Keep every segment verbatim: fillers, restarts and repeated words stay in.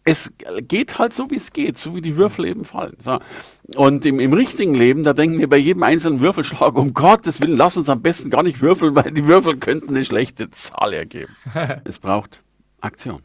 es geht halt so, wie es geht, so wie die Würfel eben fallen. So. Und im, im richtigen Leben, da denken wir bei jedem einzelnen Würfelschlag, um Gottes Willen, lass uns am besten gar nicht würfeln, weil die Würfel könnten eine schlechte Zahl ergeben. Es braucht Aktion.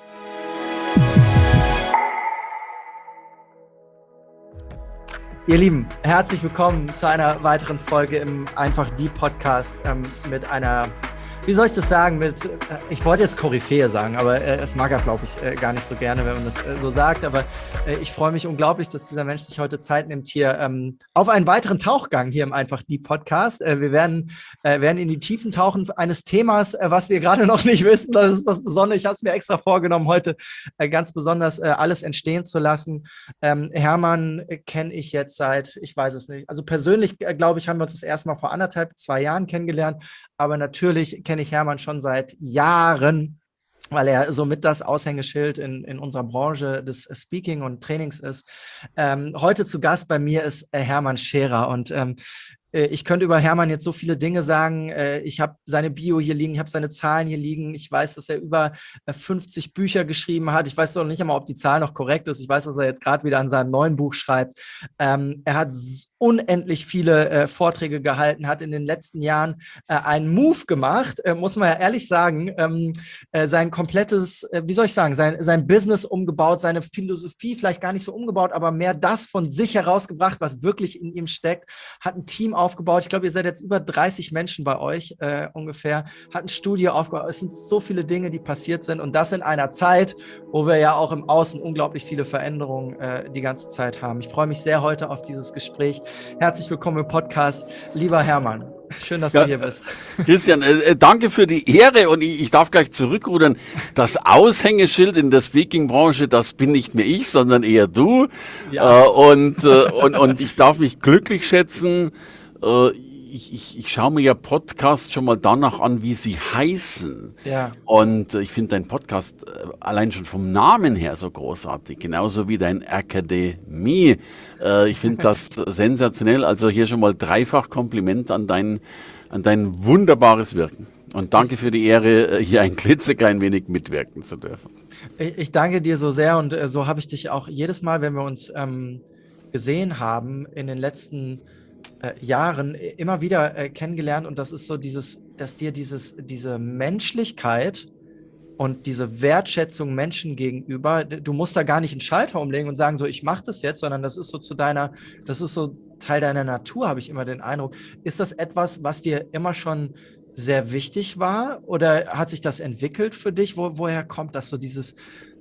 Ihr Lieben, herzlich willkommen zu einer weiteren Folge im Einfach die Podcast ähm, mit einer, wie soll ich das sagen, mit, äh, ich wollte jetzt Koryphäe sagen, aber äh, das mag er, glaube ich, äh, gar nicht so gerne, wenn man das äh, so sagt, aber äh, ich freue mich unglaublich, dass dieser Mensch sich heute Zeit nimmt, hier ähm, auf einen weiteren Tauchgang hier im Einfach die Podcast. Äh, wir werden, äh, werden in die Tiefen tauchen eines Themas, äh, was wir gerade noch nicht wissen. Das ist das Besondere. Ich habe es mir extra vorgenommen, heute äh, ganz besonders äh, alles entstehen zu lassen. Ähm, Hermann äh, kenne ich jetzt seit, ich weiß es nicht, also persönlich, äh, glaube ich, haben wir uns das erste Mal vor anderthalb, zwei Jahren kennengelernt, aber natürlich kenne ich Hermann schon seit Jahren, weil er somit das Aushängeschild in, in unserer Branche des Speaking und Trainings ist. Ähm, heute zu Gast bei mir ist äh, Hermann Scherer und ähm, ich könnte über Hermann jetzt so viele Dinge sagen. Ich habe seine Bio hier liegen, ich habe seine Zahlen hier liegen. Ich weiß, dass er über fünfzig Bücher geschrieben hat. Ich weiß doch nicht einmal, ob die Zahl noch korrekt ist. Ich weiß, dass er jetzt gerade wieder an seinem neuen Buch schreibt. Ähm, er hat unendlich viele äh, Vorträge gehalten, hat in den letzten Jahren äh, einen Move gemacht, äh, muss man ja ehrlich sagen, ähm, äh, sein komplettes, äh, wie soll ich sagen, sein, sein Business umgebaut, seine Philosophie vielleicht gar nicht so umgebaut, aber mehr das von sich herausgebracht, was wirklich in ihm steckt, hat ein Team aufgebaut. Ich glaube, ihr seid jetzt über dreißig Menschen bei euch äh, ungefähr, hat ein Studio aufgebaut. Es sind so viele Dinge, die passiert sind und das in einer Zeit, wo wir ja auch im Außen unglaublich viele Veränderungen äh, die ganze Zeit haben. Ich freue mich sehr heute auf dieses Gespräch. Herzlich willkommen im Podcast, lieber Hermann. Schön, dass ja, du hier bist. Christian, äh, danke für die Ehre und ich, ich darf gleich zurückrudern. Das Aushängeschild in der Speaking-Branche, das bin nicht mehr ich, sondern eher du. Ja. Äh, und, äh, und, und ich darf mich glücklich schätzen. Äh, Ich, ich, ich schaue mir ja Podcasts schon mal danach an, wie sie heißen. Ja. Und äh, ich finde deinen Podcast äh, allein schon vom Namen her so großartig, genauso wie dein Akademie. Äh, ich finde das sensationell. Also hier schon mal dreifach Kompliment an dein, an dein wunderbares Wirken. Und danke für die Ehre, hier ein klitzeklein wenig mitwirken zu dürfen. Ich, ich danke dir so sehr und äh, so habe ich dich auch jedes Mal, wenn wir uns ähm, gesehen haben in den letzten Äh, Jahren immer wieder äh, kennengelernt und das ist so dieses, dass dir dieses, diese Menschlichkeit und diese Wertschätzung Menschen gegenüber, du musst da gar nicht einen Schalter umlegen und sagen so, ich mache das jetzt, sondern das ist so zu deiner, das ist so Teil deiner Natur, habe ich immer den Eindruck. Ist das etwas, was dir immer schon sehr wichtig war oder hat sich das entwickelt für dich? Wo, woher kommt das so dieses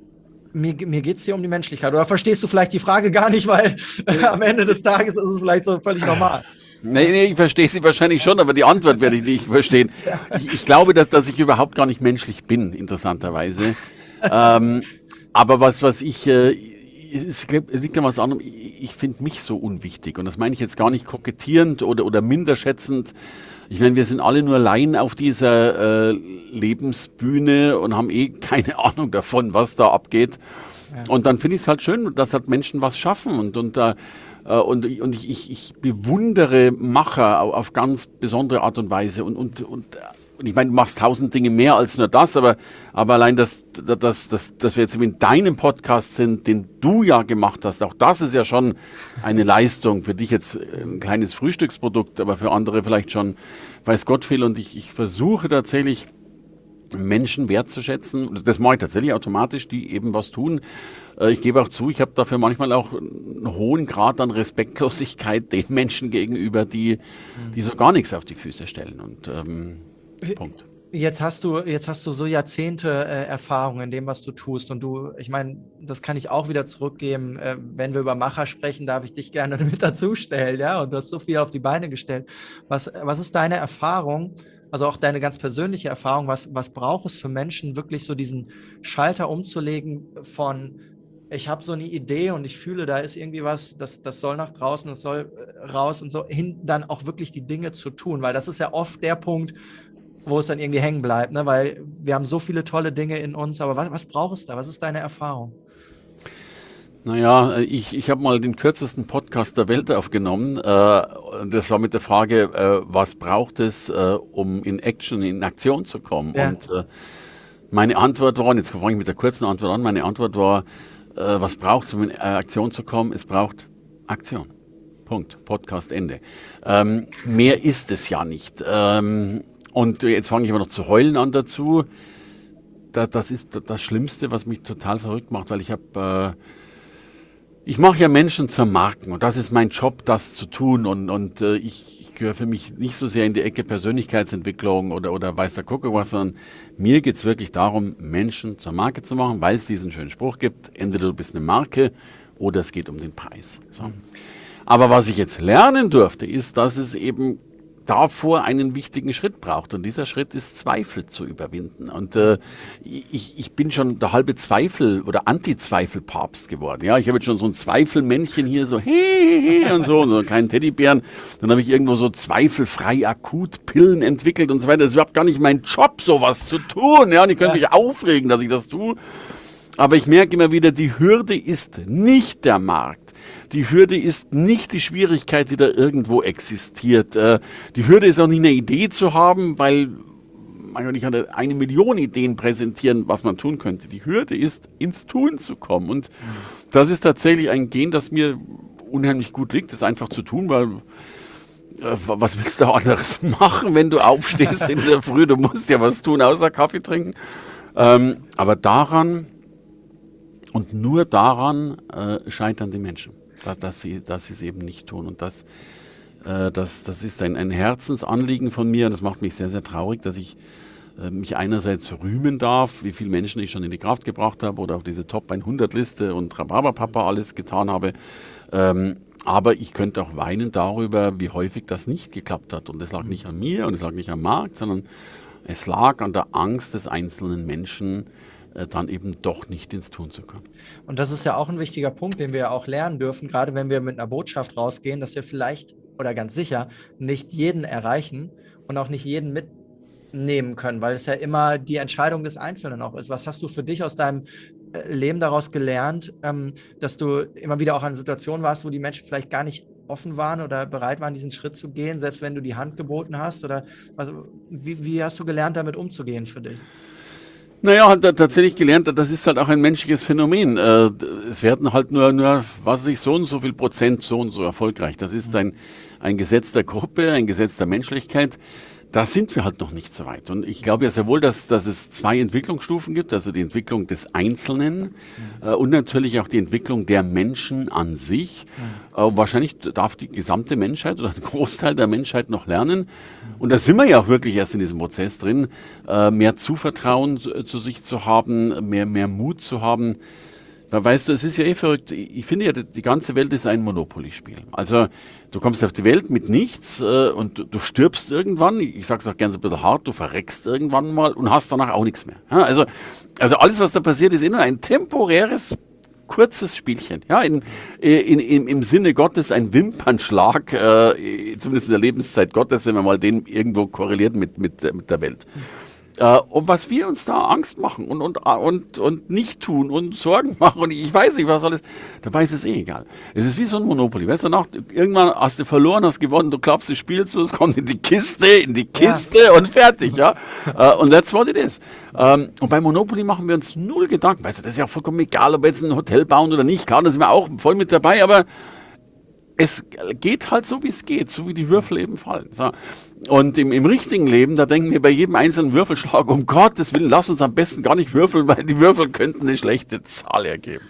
Mir, mir geht es hier um die Menschlichkeit. Oder verstehst du vielleicht die Frage gar nicht, weil äh, am Ende des Tages ist es vielleicht so völlig normal. Nee, nee, ich verstehe sie wahrscheinlich schon, aber die Antwort werde ich nicht verstehen. Ich, ich glaube, dass, dass ich überhaupt gar nicht menschlich bin, interessanterweise. ähm, aber was, was ich, äh, es liegt an was anderem, ich, ich finde mich so unwichtig. Und das meine ich jetzt gar nicht kokettierend oder, oder minderschätzend. Ich meine, wir sind alle nur Laien auf dieser äh, Lebensbühne und haben eh keine Ahnung davon, was da abgeht. Ja. Und dann finde ich es halt schön, dass halt Menschen was schaffen. Und, und, äh, und, und ich, ich, ich bewundere Macher auf, auf ganz besondere Art und Weise. Und, und, und, und ich meine, du machst tausend Dinge mehr als nur das, aber, aber allein, dass, dass, dass, dass wir jetzt in deinem Podcast sind, den du ja gemacht hast, auch das ist ja schon eine Leistung. Für dich jetzt ein kleines Frühstücksprodukt, aber für andere vielleicht schon, weiß Gott viel. Und ich, ich versuche tatsächlich, Menschen wertzuschätzen. Das mache ich tatsächlich automatisch, die eben was tun. Ich gebe auch zu, ich habe dafür manchmal auch einen hohen Grad an Respektlosigkeit den Menschen gegenüber, die, die so gar nichts auf die Füße stellen. Und ähm, Punkt. Jetzt hast du, jetzt hast du so Jahrzehnte äh, Erfahrung in dem, was du tust. Und du, ich meine, das kann ich auch wieder zurückgeben. Äh, wenn wir über Macher sprechen, darf ich dich gerne mit dazustellen. Ja? Und du hast so viel auf die Beine gestellt. Was, was ist deine Erfahrung, also auch deine ganz persönliche Erfahrung, was, was braucht es für Menschen, wirklich so diesen Schalter umzulegen von, ich habe so eine Idee und ich fühle, da ist irgendwie was, das, das soll nach draußen, das soll raus und so, hin dann auch wirklich die Dinge zu tun. Weil das ist ja oft der Punkt, wo es dann irgendwie hängen bleibt, ne? Weil wir haben so viele tolle Dinge in uns, aber was, was braucht es da? Was ist deine Erfahrung? Naja, ich, ich habe mal den kürzesten Podcast der Welt aufgenommen. Äh, das war mit der Frage, äh, was braucht es, äh, um in Action, in Aktion zu kommen? Ja. Und äh, Meine Antwort war, und jetzt fange ich mit der kurzen Antwort an, meine Antwort war, äh, was braucht es, um in Aktion zu kommen? Es braucht Aktion. Punkt. Podcast Ende. Ähm, mehr ist es ja nicht. Ähm, und jetzt fange ich aber noch zu heulen an dazu. Da, das ist das Schlimmste, was mich total verrückt macht, weil ich habe... Äh, Ich mache ja Menschen zur Marken und das ist mein Job, das zu tun und, und äh, ich, ich gehöre für mich nicht so sehr in die Ecke Persönlichkeitsentwicklung oder, oder weiß der Kuckuck was, sondern mir geht es wirklich darum, Menschen zur Marke zu machen, weil es diesen schönen Spruch gibt, entweder du bist eine Marke oder es geht um den Preis. So. Aber was ich jetzt lernen durfte, ist, dass es eben davor einen wichtigen Schritt braucht. Und dieser Schritt ist, Zweifel zu überwinden. Und äh, ich, ich bin schon der halbe Zweifel- oder Anti-Zweifel-Papst geworden. Ja, ich habe jetzt schon so ein Zweifelmännchen hier, so hehehe und so, und so einen kleinen Teddybären. Dann habe ich irgendwo so zweifelfrei akut Pillen entwickelt und so weiter. Das ist überhaupt gar nicht mein Job, sowas zu tun. Ja, und ich könnte mich aufregen, dass ich das tue. Aber ich merke immer wieder, die Hürde ist nicht der Markt. Die Hürde ist nicht die Schwierigkeit, die da irgendwo existiert. Die Hürde ist auch nicht eine Idee zu haben, weil man kann eine Million Ideen präsentieren, was man tun könnte. Die Hürde ist, ins Tun zu kommen. Und das ist tatsächlich ein Gen, das mir unheimlich gut liegt, das einfach zu tun, weil äh, was willst du anderes machen, wenn du aufstehst in der Früh? Du musst ja was tun, außer Kaffee trinken. Ähm, aber daran und nur daran äh, scheitern die Menschen. Dass sie, dass sie es eben nicht tun. Und das, äh, das, das ist ein, ein Herzensanliegen von mir. Und das macht mich sehr, sehr traurig, dass ich äh, mich einerseits rühmen darf, wie viele Menschen ich schon in die Kraft gebracht habe oder auf diese Top hundert Liste und Rhabarberpapa alles getan habe. Ähm, aber ich könnte auch weinen darüber, wie häufig das nicht geklappt hat. Und es lag nicht an mir und es lag nicht am Markt, sondern es lag an der Angst des einzelnen Menschen, dann eben doch nicht ins Tun zu kommen. Und das ist ja auch ein wichtiger Punkt, den wir ja auch lernen dürfen, gerade wenn wir mit einer Botschaft rausgehen, dass wir vielleicht oder ganz sicher nicht jeden erreichen und auch nicht jeden mitnehmen können, weil es ja immer die Entscheidung des Einzelnen auch ist. Was hast du für dich aus deinem Leben daraus gelernt, dass du immer wieder auch an Situationen warst, wo die Menschen vielleicht gar nicht offen waren oder bereit waren, diesen Schritt zu gehen, selbst wenn du die Hand geboten hast? Oder also, wie, wie hast du gelernt, damit umzugehen für dich? Naja, hat er tatsächlich gelernt, das ist halt auch ein menschliches Phänomen. Äh, es werden halt nur, nur, was weiß ich, so und so viel Prozent so und so erfolgreich. Das ist ein, ein Gesetz der Gruppe, ein Gesetz der Menschlichkeit. Da sind wir halt noch nicht so weit. Und ich glaube ja sehr wohl, dass, dass es zwei Entwicklungsstufen gibt, also die Entwicklung des Einzelnen äh, und natürlich auch die Entwicklung der Menschen an sich. Äh, wahrscheinlich darf die gesamte Menschheit oder ein Großteil der Menschheit noch lernen. Und da sind wir ja auch wirklich erst in diesem Prozess drin, äh, mehr Zuvertrauen zu, zu sich zu haben, mehr, mehr Mut zu haben. Weil, weißt du, es ist ja eh verrückt. Ich finde ja, die ganze Welt ist ein Monopoly-Spiel. Also du kommst auf die Welt mit nichts äh, und du, du stirbst irgendwann. Ich sage es auch gerne so ein bisschen hart, du verreckst irgendwann mal und hast danach auch nichts mehr. Ja, also, also alles, was da passiert, ist eh nur ein temporäres, kurzes Spielchen. Ja, in, in, in, im Sinne Gottes ein Wimpernschlag, äh, zumindest in der Lebenszeit Gottes, wenn man mal den irgendwo korreliert mit, mit, mit der Welt. Uh, und was wir uns da Angst machen und, und, und, und nicht tun und Sorgen machen und ich weiß nicht, was alles, dabei ist es eh egal. Es ist wie so ein Monopoly. Weißt du, nach, irgendwann hast du verloren, hast gewonnen, du glaubst, du spielst, es kommt in die Kiste, in die Kiste ja. und fertig. ja. uh, und that's what it is. Um, und bei Monopoly machen wir uns null Gedanken. Weißt du, das ist ja auch vollkommen egal, ob wir jetzt ein Hotel bauen oder nicht. Klar, da sind wir auch voll mit dabei, aber es geht halt so, wie es geht, so wie die Würfel eben fallen. So. Und im, im richtigen Leben, da denken wir bei jedem einzelnen Würfelschlag, um Gottes Willen, lass uns am besten gar nicht würfeln, weil die Würfel könnten eine schlechte Zahl ergeben.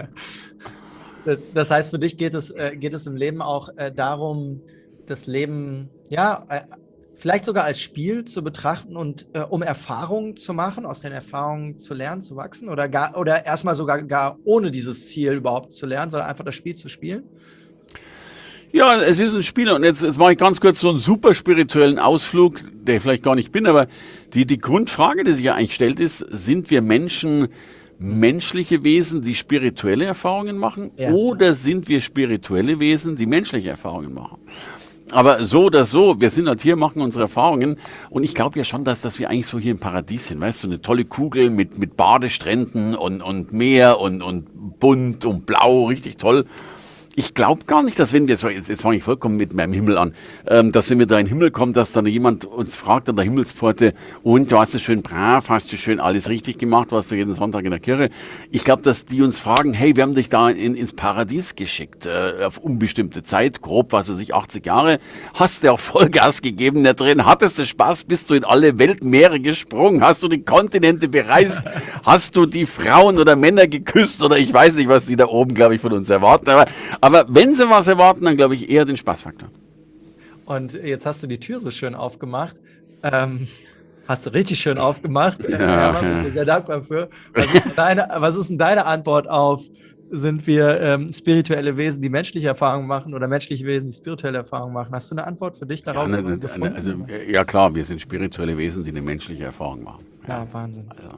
Das heißt, für dich geht es, äh, geht es im Leben auch äh, darum, das Leben, ja, äh, vielleicht sogar als Spiel zu betrachten und äh, um Erfahrungen zu machen, aus den Erfahrungen zu lernen, zu wachsen oder, gar, oder erstmal sogar gar ohne dieses Ziel überhaupt zu lernen, sondern einfach das Spiel zu spielen? Ja, es ist ein Spiel und jetzt, jetzt mache ich ganz kurz so einen super spirituellen Ausflug, der ich vielleicht gar nicht bin, aber die, die Grundfrage, die sich ja eigentlich stellt, ist, sind wir Menschen menschliche Wesen, die spirituelle Erfahrungen machen ja. oder sind wir spirituelle Wesen, die menschliche Erfahrungen machen? Aber so oder so, wir sind halt hier, machen unsere Erfahrungen und ich glaube ja schon, dass, dass wir eigentlich so hier im Paradies sind, weißt du, so eine tolle Kugel mit, mit Badestränden und, und Meer und, und bunt und blau, richtig toll. ich glaube gar nicht, dass wenn wir, so, jetzt, jetzt fange ich vollkommen mit meinem Himmel an, ähm, dass wenn wir da in den Himmel kommen, dass dann jemand uns fragt an der Himmelspforte, und du hast du schön brav, hast du schön alles richtig gemacht, warst du jeden Sonntag in der Kirche. Ich glaube, dass die uns fragen, hey, wir haben dich da in, ins Paradies geschickt, äh, auf unbestimmte Zeit, grob, was weiß ich, achtzig Jahre, hast du auch Vollgas gegeben da drin, hattest du Spaß, bist du in alle Weltmeere gesprungen, hast du die Kontinente bereist, hast du die Frauen oder Männer geküsst oder ich weiß nicht, was die da oben, glaube ich, von uns erwarten, aber Aber wenn sie was erwarten, dann glaube ich eher den Spaßfaktor. Und jetzt hast du die Tür so schön aufgemacht. Ähm, hast du richtig schön aufgemacht. Ja, Hermann, ja. bin ich sehr dankbar für. Was ist denn deine, was ist denn deine Antwort auf, sind wir ähm, spirituelle Wesen, die menschliche Erfahrungen machen oder menschliche Wesen, die spirituelle Erfahrungen machen? Hast du eine Antwort für dich darauf Ja, ne, gefunden? ne, also, äh, ja klar, wir sind spirituelle Wesen, die eine menschliche Erfahrung machen. Ja, Wahnsinn. Also.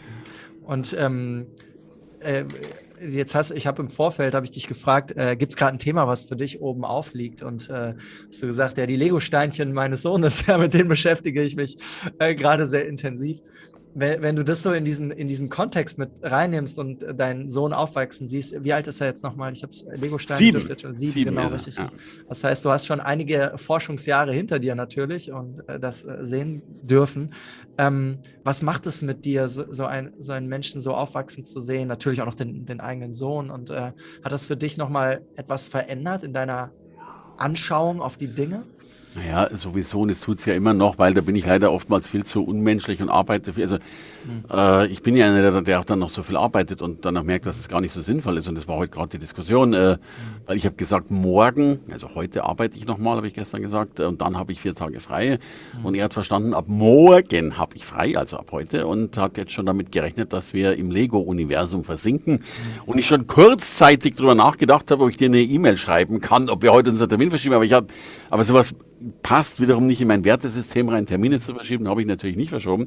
Und ähm, äh, jetzt hast ich habe im Vorfeld, habe ich dich gefragt, äh, gibt es gerade ein Thema, was für dich oben aufliegt? Und äh, hast du gesagt, ja, die Lego-Steinchen meines Sohnes, ja, mit denen beschäftige ich mich äh, gerade sehr intensiv. Wenn, wenn du das so in diesen, in diesen Kontext mit reinnimmst und äh, deinen Sohn aufwachsen siehst, wie alt ist er jetzt nochmal? Ich habe Lego-Steine. Sieben. Da steht schon sieben, Sieben genau, ist er, richtig. ja. Das heißt, du hast schon einige Forschungsjahre hinter dir natürlich und äh, das äh, sehen dürfen. Ähm, was macht es mit dir, so, so, ein, so einen Menschen so aufwachsen zu sehen? Natürlich auch noch den, den eigenen Sohn. Und äh, hat das für dich nochmal etwas verändert in deiner Anschauung auf die Dinge? Naja, sowieso, und es tut es ja immer noch, weil da bin ich leider oftmals viel zu unmenschlich und arbeite viel. Also äh, ich bin ja einer, der, der auch dann noch so viel arbeitet und dann auch merkt, dass es gar nicht so sinnvoll ist. Und das war heute gerade die Diskussion, äh, weil ich habe gesagt, morgen, also heute arbeite ich nochmal, habe ich gestern gesagt, äh, und dann habe ich vier Tage frei. Und er hat verstanden, ab morgen habe ich frei, also ab heute, und hat jetzt schon damit gerechnet, dass wir im Lego-Universum versinken. Und ich schon kurzzeitig darüber nachgedacht habe, ob ich dir eine E-Mail schreiben kann, ob wir heute unseren Termin verschieben. Aber ich habe, aber sowas passt wiederum nicht in mein Wertesystem rein, Termine zu verschieben, habe ich natürlich nicht verschoben.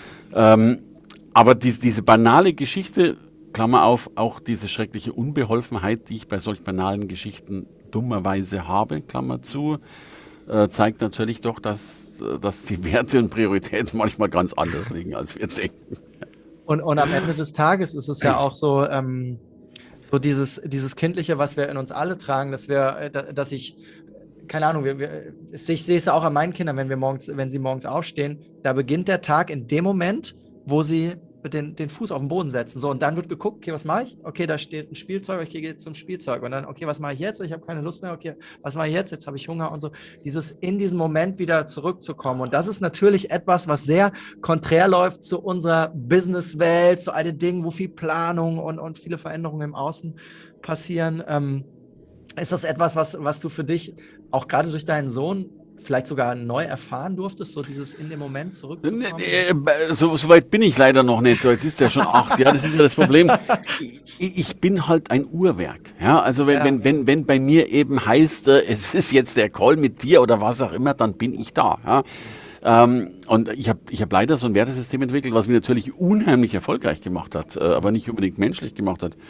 Ähm, aber dies, diese banale Geschichte, Klammer auf, auch diese schreckliche Unbeholfenheit, die ich bei solch banalen Geschichten dummerweise habe, Klammer zu, äh, zeigt natürlich doch, dass, dass die Werte und Prioritäten manchmal ganz anders liegen, als wir denken. Und, und am Ende des Tages ist es ja auch so, ähm, so dieses, dieses Kindliche, was wir in uns alle tragen, dass wir, äh, da- dass ich, keine Ahnung, wir, wir, ich sehe es auch an meinen Kindern, wenn wir morgens, wenn sie morgens aufstehen, da beginnt der Tag in dem Moment, wo sie den, den Fuß auf den Boden setzen. So, und dann wird geguckt, okay, was mache ich? Okay, da steht ein Spielzeug, okay, gehe jetzt zum Spielzeug. Und dann, okay, was mache ich jetzt? Ich habe keine Lust mehr, okay, was mache ich jetzt? Jetzt habe ich Hunger und so. Dieses in diesen Moment wieder zurückzukommen. Und das ist natürlich etwas, was sehr konträr läuft zu unserer Businesswelt, zu all den Dingen, wo viel Planung und, und viele Veränderungen im Außen passieren. Ähm, ist das etwas, was, was du für dich auch gerade durch deinen Sohn vielleicht sogar neu erfahren durftest, so dieses in dem Moment zurückzukommen? Äh, So, so weit bin ich leider noch nicht. So, jetzt ist ja schon acht. Ja, das ist ja das Problem. Ich, ich bin halt ein Uhrwerk. Ja, also wenn, Ja. wenn, wenn, wenn bei mir eben heißt, äh, es ist jetzt der Call mit dir oder was auch immer, dann bin ich da. Ja. Ähm, und ich habe ich hab leider so ein Wertesystem entwickelt, was mich natürlich unheimlich erfolgreich gemacht hat, äh, aber nicht unbedingt menschlich gemacht hat.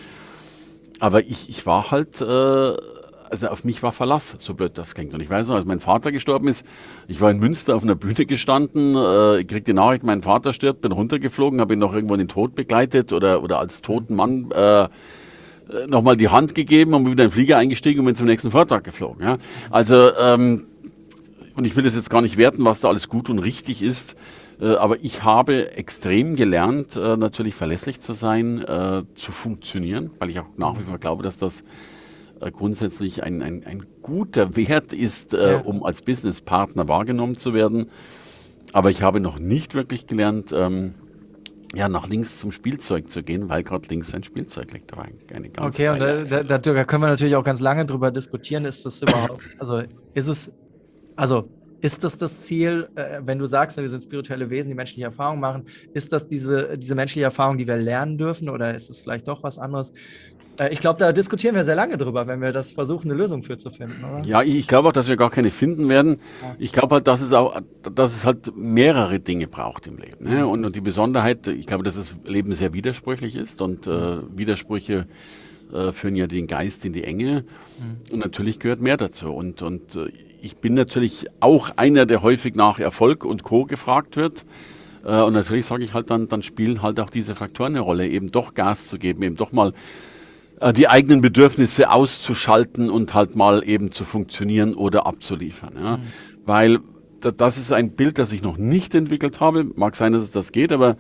Aber ich, ich war halt, äh, also auf mich war Verlass, so blöd das klingt. Und ich weiß noch, als mein Vater gestorben ist, ich war in Münster auf einer Bühne gestanden, äh, ich krieg die Nachricht, mein Vater stirbt, bin runtergeflogen, habe ihn noch irgendwo in den Tod begleitet oder, oder als toten Mann äh, nochmal die Hand gegeben und bin wieder in den Flieger eingestiegen und bin zum nächsten Vortrag geflogen. Ja? Also, ähm, und ich will das jetzt gar nicht werten, was da alles gut und richtig ist, äh, aber ich habe extrem gelernt, äh, natürlich verlässlich zu sein, äh, zu funktionieren, weil ich auch nach wie vor glaube, dass das äh, grundsätzlich ein, ein, ein guter Wert ist, äh, Ja. um als Businesspartner wahrgenommen zu werden. Aber ich habe noch nicht wirklich gelernt, ähm, ja, nach links zum Spielzeug zu gehen, weil gerade links ein Spielzeug liegt. Da war eine ganz Okay, und geile- da, da, da können wir natürlich auch ganz lange drüber diskutieren. Ist das überhaupt, also ist es, also ist das das Ziel, äh, wenn du sagst, wir sind spirituelle Wesen, die menschliche Erfahrung machen, ist das diese, diese menschliche Erfahrung, die wir lernen dürfen, oder ist es vielleicht doch was anderes? Äh, ich glaube, da diskutieren wir sehr lange drüber, wenn wir das versuchen, eine Lösung für zu finden, oder? Ja, ich glaube auch, dass wir gar keine finden werden. Ich glaube halt, dass es auch, dass es halt mehrere Dinge braucht im Leben. Ne? Und, und die Besonderheit, ich glaube, dass das Leben sehr widersprüchlich ist und äh, Widersprüche äh, führen ja den Geist in die Enge. Und natürlich gehört mehr dazu. Und, und äh, ich bin natürlich auch einer, der häufig nach Erfolg und Co. gefragt wird. Äh, und natürlich sage ich halt dann, dann spielen halt auch diese Faktoren eine Rolle, eben doch Gas zu geben, eben doch mal äh, die eigenen Bedürfnisse auszuschalten und halt mal eben zu funktionieren oder abzuliefern. Ja? Mhm. Weil da, das ist ein Bild, das ich noch nicht entwickelt habe. Mag sein, dass es das geht, aber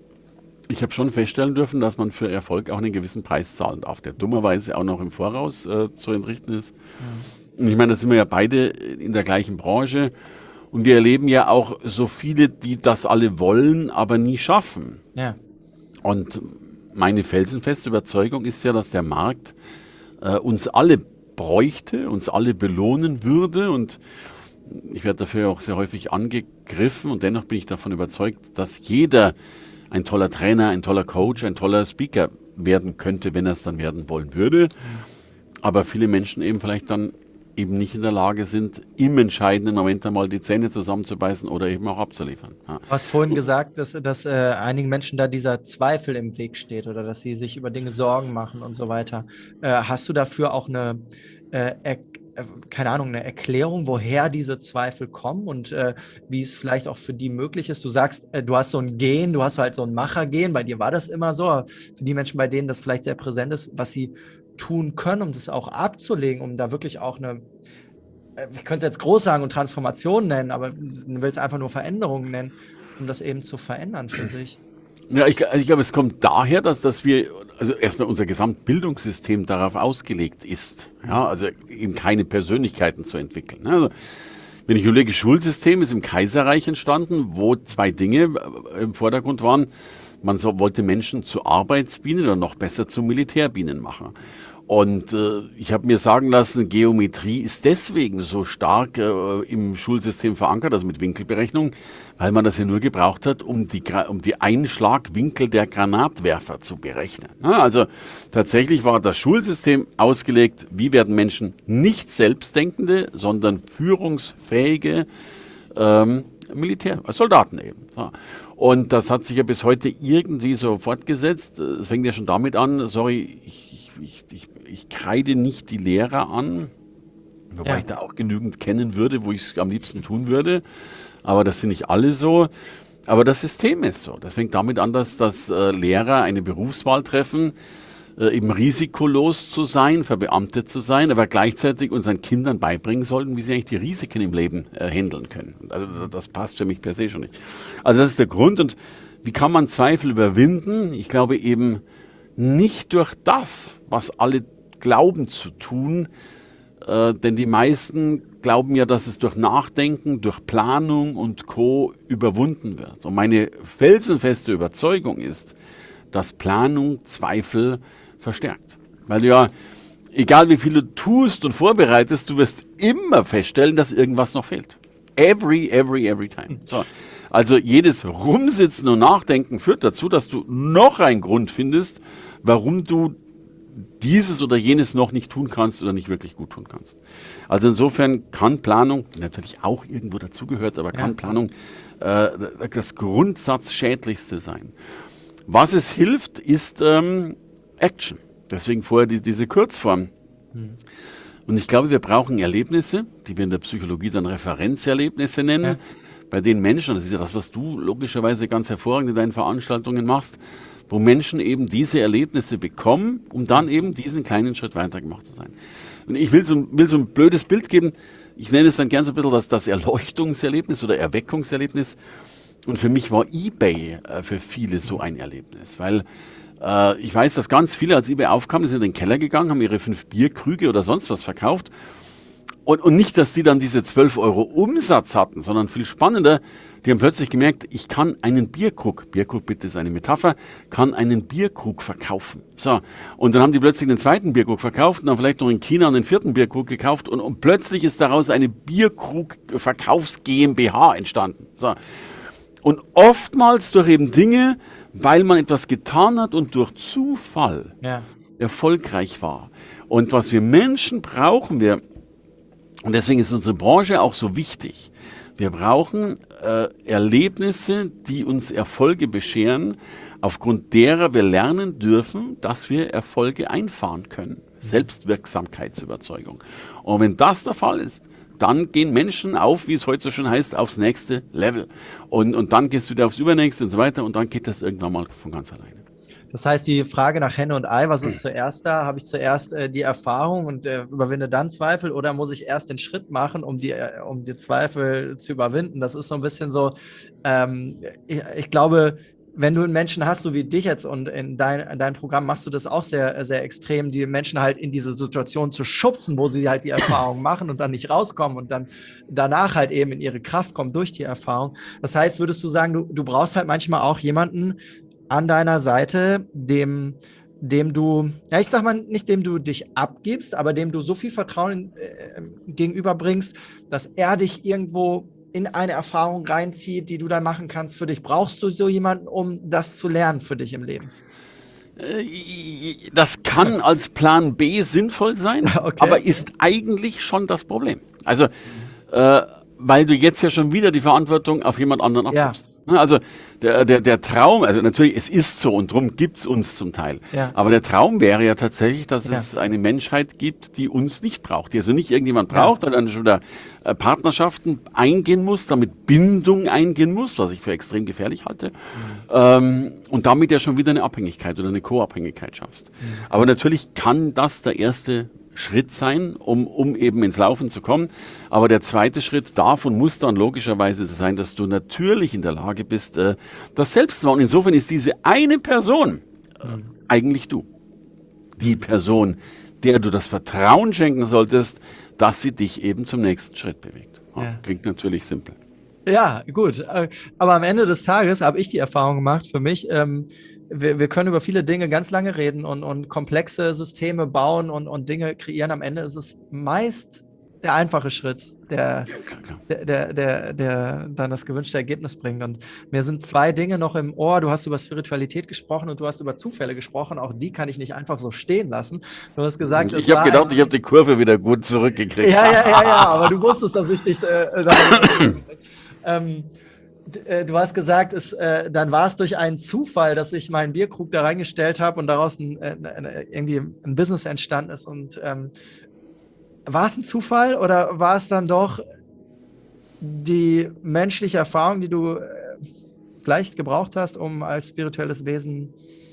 ich habe schon feststellen dürfen, dass man für Erfolg auch einen gewissen Preis zahlen darf, der dummerweise auch noch im Voraus äh, zu entrichten ist. Mhm. Und ich meine, da sind wir ja beide in der gleichen Branche und wir erleben ja auch so viele, die das alle wollen, aber nie schaffen. Ja. Und meine felsenfeste Überzeugung ist ja, dass der Markt äh, uns alle bräuchte, uns alle belohnen würde und ich werde dafür auch sehr häufig angegriffen und dennoch bin ich davon überzeugt, dass jeder ein toller Trainer, ein toller Coach, ein toller Speaker werden könnte, wenn er es dann werden wollen würde. Aber viele Menschen eben vielleicht dann eben nicht in der Lage sind, im entscheidenden Moment einmal die Zähne zusammenzubeißen oder eben auch abzuliefern. Ja. Du hast vorhin gesagt, dass, dass äh, einigen Menschen da dieser Zweifel im Weg steht oder dass sie sich über Dinge Sorgen machen und so weiter. Äh, hast du dafür auch eine äh, er keine Ahnung, eine Erklärung, woher diese Zweifel kommen und äh, wie es vielleicht auch für die möglich ist? Du sagst, äh, du hast so ein Gen, du hast halt so ein Machergen, bei dir war das immer so, aber für die Menschen, bei denen das vielleicht sehr präsent ist, was sie tun können, um das auch abzulegen, um da wirklich auch eine, äh, ich könnte es jetzt groß sagen und Transformation nennen, aber du willst einfach nur Veränderungen nennen, um das eben zu verändern für sich. Ja, ich, ich glaube, es kommt daher, dass, dass wir, also erstmal unser Gesamtbildungssystem darauf ausgelegt ist, ja, also eben keine Persönlichkeiten zu entwickeln. Also, wenn ich überlege, Schulsystem ist im Kaiserreich entstanden, wo zwei Dinge im Vordergrund waren. Man so, wollte Menschen zu Arbeitsbienen oder noch besser zu Militärbienen machen. Und äh, ich habe mir sagen lassen, Geometrie ist deswegen so stark äh, im Schulsystem verankert, also mit Winkelberechnung, weil man das ja nur gebraucht hat, um die, um die Einschlagwinkel der Granatwerfer zu berechnen. Ja, also tatsächlich war das Schulsystem ausgelegt, wie werden Menschen nicht selbstdenkende, sondern führungsfähige ähm, Militär, Soldaten eben. So. Und das hat sich ja bis heute irgendwie so fortgesetzt. Es fängt ja schon damit an, sorry, ich, ich, ich, ich kreide nicht die Lehrer an, wobei ja. ich da auch genügend kennen würde, wo ich es am liebsten tun würde. Aber das sind nicht alle so. Aber das System ist so. Das fängt damit an, dass, dass äh, Lehrer eine Berufswahl treffen, äh, eben risikolos zu sein, verbeamtet zu sein, aber gleichzeitig unseren Kindern beibringen sollten, wie sie eigentlich die Risiken im Leben äh, handeln können. Also das passt für mich per se schon nicht. Also das ist der Grund. Und wie kann man Zweifel überwinden? Ich glaube eben nicht durch das, was alle glauben zu tun, äh, denn die meisten glauben ja, dass es durch Nachdenken, durch Planung und Co. überwunden wird. Und meine felsenfeste Überzeugung ist, dass Planung Zweifel verstärkt. Weil du ja, egal wie viel du tust und vorbereitest, du wirst immer feststellen, dass irgendwas noch fehlt. Every, every, every time. So. Also jedes Rumsitzen und Nachdenken führt dazu, dass du noch einen Grund findest, warum du dieses oder jenes noch nicht tun kannst oder nicht wirklich gut tun kannst. Also insofern kann Planung, die natürlich auch irgendwo dazugehört, aber kann ja. Planung äh, das Grundsatzschädlichste sein. Was es hilft, ist ähm, Action. Deswegen vorher die, diese Kurzform. Hm. Und ich glaube, wir brauchen Erlebnisse, die wir in der Psychologie dann Referenzerlebnisse nennen, ja. bei denen Menschen, das ist ja das, was du logischerweise ganz hervorragend in deinen Veranstaltungen machst, wo Menschen eben diese Erlebnisse bekommen, um dann eben diesen kleinen Schritt weitergemacht zu sein. Und ich will so, will so ein blödes Bild geben, ich nenne es dann gern so ein bisschen das, das Erleuchtungserlebnis oder Erweckungserlebnis. Und für mich war eBay äh, für viele so ein Erlebnis, weil äh, ich weiß, dass ganz viele, als eBay aufkam, die sind in den Keller gegangen, haben ihre fünf Bierkrüge oder sonst was verkauft. Und, und nicht, dass sie dann diese zwölf Euro Umsatz hatten, sondern viel spannender, die haben plötzlich gemerkt, ich kann einen Bierkrug, Bierkrug bitte ist eine Metapher, kann einen Bierkrug verkaufen. So, und dann haben die plötzlich den zweiten Bierkrug verkauft und dann vielleicht noch in China einen vierten Bierkrug gekauft und, und plötzlich ist daraus eine Bierkrug-Verkaufs GmbH entstanden. So. Und oftmals durch eben Dinge, weil man etwas getan hat und durch Zufall ja. erfolgreich war. Und was wir Menschen brauchen, wir und deswegen ist unsere Branche auch so wichtig. Wir brauchen äh, Erlebnisse, die uns Erfolge bescheren, aufgrund derer wir lernen dürfen, dass wir Erfolge einfahren können. Selbstwirksamkeitsüberzeugung. Und wenn das der Fall ist, dann gehen Menschen auf, wie es heute so schön heißt, aufs nächste Level. Und, und dann gehst du wieder aufs Übernächste und so weiter und dann geht das irgendwann mal von ganz alleine. Das heißt, die Frage nach Henne und Ei, was ist zuerst da? Habe ich zuerst äh, die Erfahrung und äh, überwinde dann Zweifel oder muss ich erst den Schritt machen, um die, äh, um die Zweifel zu überwinden? Das ist so ein bisschen so, ähm, ich, ich glaube, wenn du einen Menschen hast, so wie dich jetzt und in dein, in dein Programm machst du das auch sehr, sehr extrem, die Menschen halt in diese Situation zu schubsen, wo sie halt die Erfahrung machen und dann nicht rauskommen und dann danach halt eben in ihre Kraft kommen durch die Erfahrung. Das heißt, würdest du sagen, du, du brauchst halt manchmal auch jemanden an deiner Seite, dem, dem du, ja, ich sag mal nicht dem du dich abgibst, aber dem du so viel Vertrauen äh, gegenüberbringst, dass er dich irgendwo in eine Erfahrung reinzieht, die du dann machen kannst für dich. Brauchst du so jemanden, um das zu lernen für dich im Leben? Das kann als Plan B sinnvoll sein, okay, aber ist eigentlich schon das Problem. Also, äh, weil du jetzt ja schon wieder die Verantwortung auf jemand anderen abgibst. Ja. Also der, der, der Traum, also natürlich, es ist so und darum gibt es uns zum Teil. Ja. Aber der Traum wäre ja tatsächlich, dass ja. es eine Menschheit gibt, die uns nicht braucht, die also nicht irgendjemand braucht, ja. dann schon wieder äh, Partnerschaften eingehen muss, damit Bindung eingehen muss, was ich für extrem gefährlich halte. Mhm. Ähm, und damit ja schon wieder eine Abhängigkeit oder eine Co-Abhängigkeit schaffst. Mhm. Aber natürlich kann das der erste Schritt sein, um, um eben ins Laufen zu kommen. Aber der zweite Schritt darf und muss dann logischerweise sein, dass du natürlich in der Lage bist, äh, das selbst zu machen. Insofern ist diese eine Person äh, mhm. eigentlich du. Die Person, der du das Vertrauen schenken solltest, dass sie dich eben zum nächsten Schritt bewegt. Ja, ja. Klingt natürlich simpel. Ja, gut. Aber am Ende des Tages habe ich die Erfahrung gemacht für mich, ähm, Wir, wir können über viele Dinge ganz lange reden und, und komplexe Systeme bauen und, und Dinge kreieren. Am Ende ist es meist der einfache Schritt, der, der, der, der, der dann das gewünschte Ergebnis bringt. Und mir sind zwei Dinge noch im Ohr. Du hast über Spiritualität gesprochen und du hast über Zufälle gesprochen. Auch die kann ich nicht einfach so stehen lassen. Du hast gesagt, ich habe gedacht, ich habe die Kurve wieder gut zurückgekriegt. Ja, ja, ja, ja, aber du wusstest, dass ich dich äh, ähm, du hast gesagt, es, äh, dann war es durch einen Zufall, dass ich meinen Bierkrug da reingestellt habe und daraus ein, äh, irgendwie ein Business entstanden ist. Und ähm, war es ein Zufall oder war es dann doch die menschliche Erfahrung, die du äh, vielleicht gebraucht hast, um als spirituelles Wesen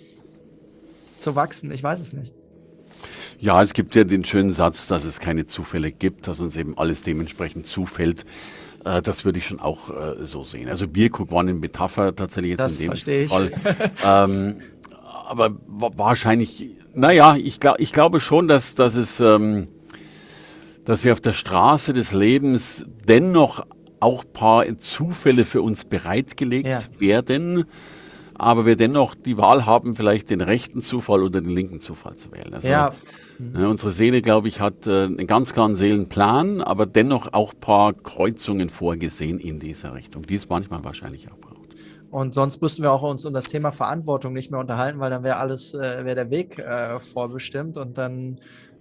zu wachsen? Ich weiß es nicht. Ja, es gibt ja den schönen Satz, dass es keine Zufälle gibt, dass uns eben alles dementsprechend zufällt. Das würde ich schon auch äh, so sehen. Also Bierkrug war eine Metapher tatsächlich jetzt das in dem verstehe ich. Fall. ähm, aber wahrscheinlich, naja, ich, glaub, ich glaube schon, dass, dass, es, ähm, dass wir auf der Straße des Lebens dennoch auch ein paar Zufälle für uns bereitgelegt ja. werden, aber wir dennoch die Wahl haben, vielleicht den rechten Zufall oder den linken Zufall zu wählen. Also, ja. Ja, unsere Seele, glaube ich, hat äh, einen ganz klaren Seelenplan, aber dennoch auch ein paar Kreuzungen vorgesehen in dieser Richtung, die es manchmal wahrscheinlich auch braucht. Und sonst müssten wir auch uns um das Thema Verantwortung nicht mehr unterhalten, weil dann wäre alles, äh, wäre der Weg äh, vorbestimmt und dann,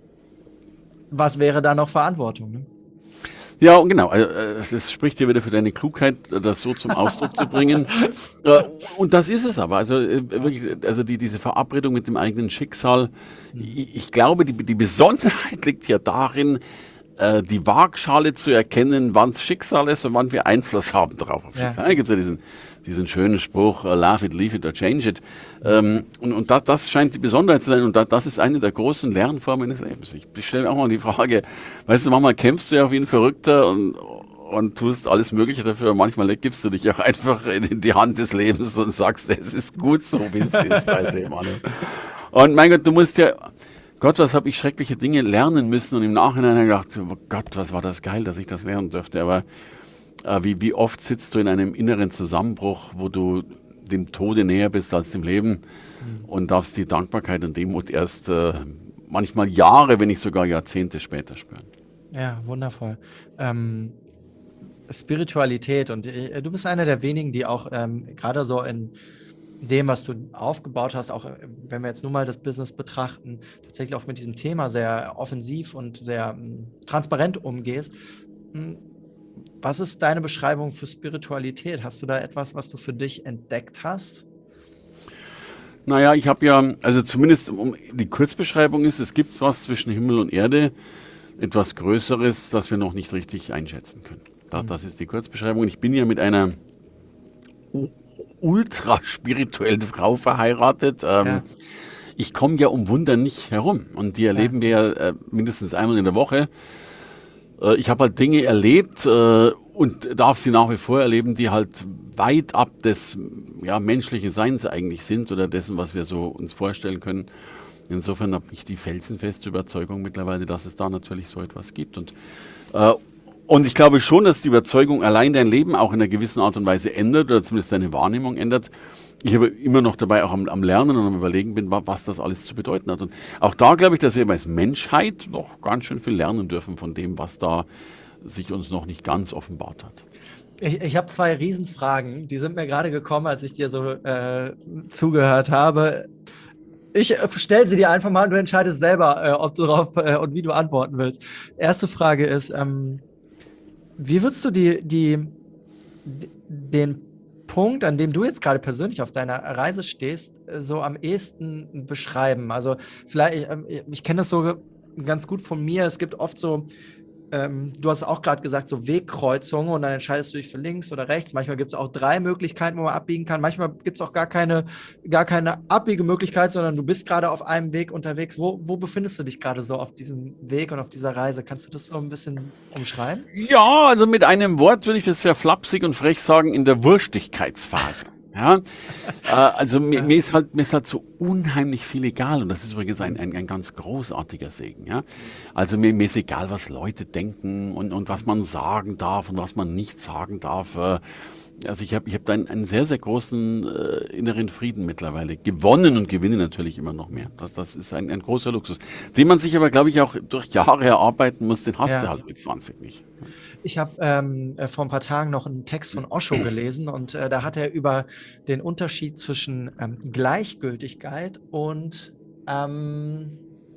was wäre da noch Verantwortung? Ne? Ja, genau. Das spricht ja wieder für deine Klugheit, das so zum Ausdruck zu bringen. Und das ist es aber. Also wirklich, also die, diese Verabredung mit dem eigenen Schicksal. Ich, ich glaube, die, die Besonderheit liegt ja darin, die Waagschale zu erkennen, wann es Schicksal ist und wann wir Einfluss haben darauf. Auf Schicksal. Ja. Da gibt es ja diesen, diesen schönen Spruch, love it, leave it or change it. Ähm, und und das, das scheint die Besonderheit zu sein und das, das ist eine der großen Lernformen des Lebens. Ich, ich stelle mir auch mal die Frage, weißt du, manchmal kämpfst du ja wie ein Verrückter und, und tust alles Mögliche dafür. Manchmal gibst du dich auch einfach in die Hand des Lebens und sagst, es ist gut so, wie es ist. Weiß eben alle. Und mein Gott, du musst ja... Gott, was habe ich schreckliche Dinge lernen müssen und im Nachhinein habe ich gedacht, oh Gott, was war das geil, dass ich das lernen durfte. Aber äh, wie, wie oft sitzt du in einem inneren Zusammenbruch, wo du dem Tode näher bist als dem Leben mhm. und darfst die Dankbarkeit und Demut erst äh, manchmal Jahre, wenn nicht sogar Jahrzehnte später spüren. Ja, wundervoll. Ähm, Spiritualität und äh, du bist einer der wenigen, die auch ähm, gerade so in dem, was du aufgebaut hast, auch wenn wir jetzt nur mal das Business betrachten, tatsächlich auch mit diesem Thema sehr offensiv und sehr m, transparent umgehst. Was ist deine Beschreibung für Spiritualität? Hast du da etwas, was du für dich entdeckt hast? Naja, ich habe ja, also zumindest um, die Kurzbeschreibung ist, es gibt was zwischen Himmel und Erde, etwas Größeres, das wir noch nicht richtig einschätzen können. Das, mhm. das ist die Kurzbeschreibung. Ich bin ja mit einer ultra spirituelle Frau verheiratet. Ähm, Ja. Ich komme ja um Wunder nicht herum und die erleben wir ja äh, mindestens einmal in der Woche. Äh, ich habe halt Dinge erlebt äh, und darf sie nach wie vor erleben, die halt weit ab des ja, menschlichen Seins eigentlich sind oder dessen, was wir so uns vorstellen können. Insofern habe ich die felsenfeste Überzeugung mittlerweile, dass es da natürlich so etwas gibt. Und, äh, und ich glaube schon, dass die Überzeugung allein dein Leben auch in einer gewissen Art und Weise ändert oder zumindest deine Wahrnehmung ändert. Ich aber immer noch dabei auch am, am Lernen und am Überlegen bin, was das alles zu bedeuten hat. Und auch da glaube ich, dass wir als Menschheit noch ganz schön viel lernen dürfen von dem, was da sich uns noch nicht ganz offenbart hat. Ich, ich habe zwei Riesenfragen, die sind mir gerade gekommen, als ich dir so äh, zugehört habe. Ich äh, stelle sie dir einfach mal und du entscheidest selber, äh, ob du darauf äh, und wie du antworten willst. Erste Frage ist, ähm, wie würdest du die, die, die, den Punkt, an dem du jetzt gerade persönlich auf deiner Reise stehst, so am ehesten beschreiben? Also vielleicht, ich, ich kenne das so ganz gut von mir, es gibt oft so, ähm, du hast auch gerade gesagt, so Wegkreuzungen und dann entscheidest du dich für links oder rechts. Manchmal gibt es auch drei Möglichkeiten, wo man abbiegen kann. Manchmal gibt es auch gar keine, gar keine Abbiegemöglichkeit, sondern du bist gerade auf einem Weg unterwegs. Wo, wo befindest du dich gerade so auf diesem Weg und auf dieser Reise? Kannst du das so ein bisschen umschreiben? Ja, also mit einem Wort würde ich das sehr flapsig und frech sagen, in der Wurstigkeitsphase. Ja, äh, also mir, mir, ist halt, mir ist halt so unheimlich viel egal und das ist übrigens ein, ein, ein ganz großartiger Segen. Ja? Also mir, mir ist egal, was Leute denken und, und was man sagen darf und was man nicht sagen darf. Äh, also ich habe ich hab da einen, einen sehr, sehr großen äh, inneren Frieden mittlerweile gewonnen und gewinne natürlich immer noch mehr. Das, das ist ein, ein großer Luxus, den man sich aber, glaube ich, auch durch Jahre erarbeiten muss. Den hast Ja. du halt mit zwanzig nicht. Ich habe ähm, äh, vor ein paar Tagen noch einen Text von Osho gelesen und äh, da hat er über den Unterschied zwischen ähm, Gleichgültigkeit und ähm,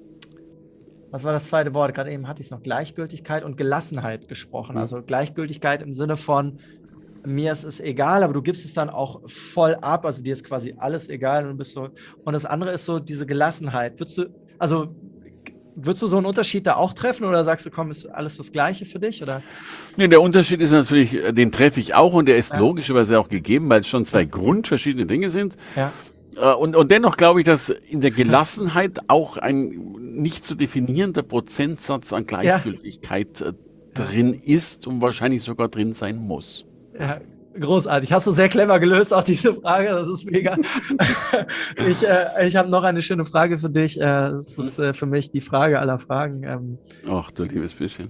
was war das zweite Wort? Gerade eben hatte ich es noch, Gleichgültigkeit und Gelassenheit gesprochen. Mhm. Also Gleichgültigkeit im Sinne von, mir ist es egal, aber du gibst es dann auch voll ab, also dir ist quasi alles egal und du bist so. Und das andere ist so diese Gelassenheit. Würdest du, also Würdest du so einen Unterschied da auch treffen oder sagst du, komm, ist alles das Gleiche für dich? Oder? Nee, der Unterschied ist natürlich, äh, den treffe ich auch und der ist Ja. logischerweise auch gegeben, weil es schon zwei grundverschiedene Dinge sind. Ja. Äh, Und, und dennoch glaube ich, dass in der Gelassenheit auch ein nicht zu definierender Prozentsatz an Gleichgültigkeit äh, drin ist und wahrscheinlich sogar drin sein muss. Ja, großartig. Hast du sehr clever gelöst, auch diese Frage. Das ist mega. ich äh, ich habe noch eine schöne Frage für dich. Äh, das ist äh, für mich die Frage aller Fragen. Ähm, Ach du liebes bisschen.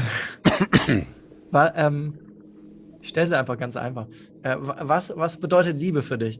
wa, ähm, ich stelle sie einfach ganz einfach. Äh, wa- was, was bedeutet Liebe für dich?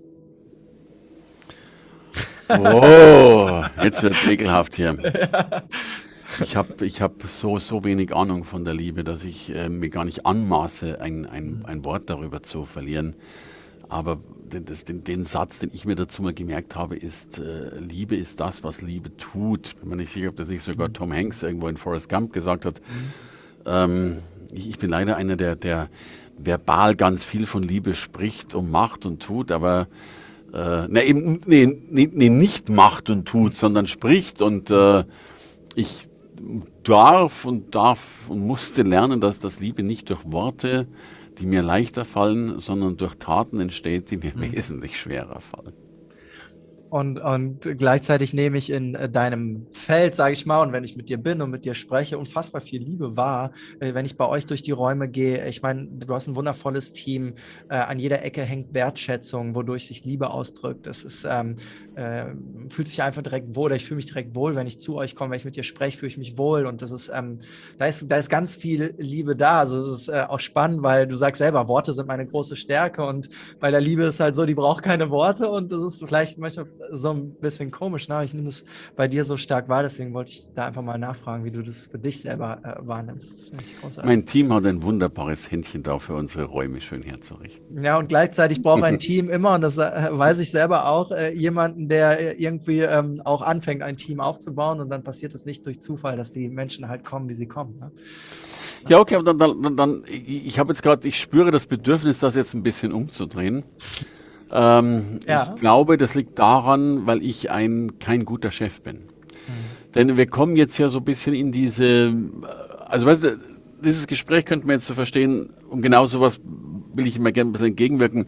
Oh, jetzt wird's ekelhaft hier. Ich habe ich hab so, so wenig Ahnung von der Liebe, dass ich äh, mir gar nicht anmaße, ein, ein, ein Wort darüber zu verlieren. Aber den, das, den, den Satz, den ich mir dazu mal gemerkt habe, ist, äh, Liebe ist das, was Liebe tut. Bin mir nicht sicher, ob das nicht sogar Tom Hanks irgendwo in Forrest Gump gesagt hat. Ähm, ich, ich bin leider einer, der, der verbal ganz viel von Liebe spricht und macht und tut, aber äh, ne, eben, nee, nee, nee, nicht macht und tut, sondern spricht. Und äh, ich darf und darf und musste lernen, dass das Liebe nicht durch Worte, die mir leichter fallen, sondern durch Taten entsteht, die mir Mhm. wesentlich schwerer fallen. Und, und gleichzeitig nehme ich in äh, deinem Feld, sage ich mal, und wenn ich mit dir bin und mit dir spreche, unfassbar viel Liebe wahr. Äh, wenn ich bei euch durch die Räume gehe, ich meine, du hast ein wundervolles Team, äh, an jeder Ecke hängt Wertschätzung, wodurch sich Liebe ausdrückt. Das ist, ähm, äh, fühlt sich einfach direkt wohl, oder ich fühle mich direkt wohl, wenn ich zu euch komme, wenn ich mit dir spreche, fühle ich mich wohl. Und das ist, ähm, da ist, da ist ganz viel Liebe da. Also es ist äh, auch spannend, weil du sagst selber, Worte sind meine große Stärke und bei der Liebe ist halt so, die braucht keine Worte und das ist vielleicht manchmal so ein bisschen komisch, ne? Aber ich nehme das bei dir so stark wahr, deswegen wollte ich da einfach mal nachfragen, wie du das für dich selber äh, wahrnimmst. Das ist echt großartig. Mein Team hat ein wunderbares Händchen da für unsere Räume schön herzurichten. Ja, und gleichzeitig braucht ein Team immer, und das äh, weiß ich selber auch, äh, jemanden, der äh, irgendwie ähm, auch anfängt, ein Team aufzubauen und dann passiert es nicht durch Zufall, dass die Menschen halt kommen, wie sie kommen. Ne? Ja, okay, aber dann, dann, dann, dann ich, ich habe jetzt gerade, ich spüre das Bedürfnis, das jetzt ein bisschen umzudrehen. Ähm, Ja. Ich glaube, das liegt daran, weil ich ein kein guter Chef bin. Denn wir kommen jetzt ja so ein bisschen in diese, äh, also weißt du, dieses Gespräch könnte man jetzt so verstehen, und genau sowas will ich immer gerne ein bisschen entgegenwirken,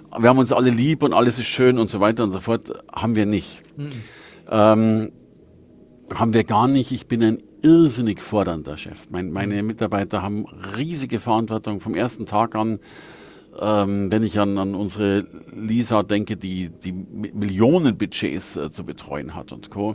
wir haben uns alle lieb und alles ist schön und so weiter und so fort, haben wir nicht. Mhm. Ähm, haben wir gar nicht. Ich bin ein irrsinnig fordernder Chef. Mein, meine Mitarbeiter haben riesige Verantwortung vom ersten Tag an. Ähm, wenn ich an, an unsere Lisa denke, die, die Millionenbudgets äh, zu betreuen hat und Co.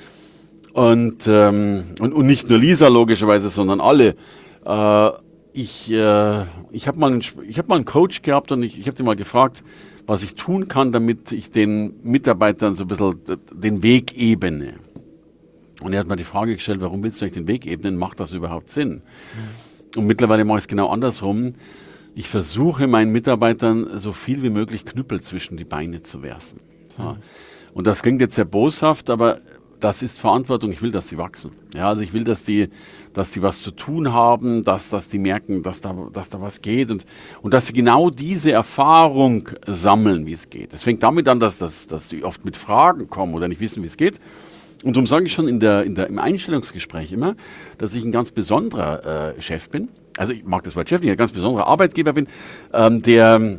Und, ähm, und, und nicht nur Lisa logischerweise, sondern alle. Äh, ich äh, ich habe mal, einen, ich hab mal einen Coach gehabt und ich, ich habe den mal gefragt, was ich tun kann, damit ich den Mitarbeitern so ein bisschen den Weg ebne. Und er hat mir die Frage gestellt, warum willst du euch den Weg ebnen? Macht das überhaupt Sinn? Mhm. Und mittlerweile mache ich es genau andersrum. Ich versuche meinen Mitarbeitern so viel wie möglich Knüppel zwischen die Beine zu werfen. So. Mhm. Und das klingt jetzt sehr boshaft, aber das ist Verantwortung. Ich will, dass sie wachsen. Ja, also ich will, dass die, dass die was zu tun haben, dass, dass die merken, dass da, dass da was geht und, und dass sie genau diese Erfahrung sammeln, wie es geht. Es fängt damit an, dass, dass, dass die oft mit Fragen kommen oder nicht wissen, wie es geht. Und darum sage ich schon in der, in der, im Einstellungsgespräch immer, dass ich ein ganz besonderer äh, Chef bin. Also ich mag das Wort Chef nicht, ein ganz besonderer Arbeitgeber bin, ähm, der,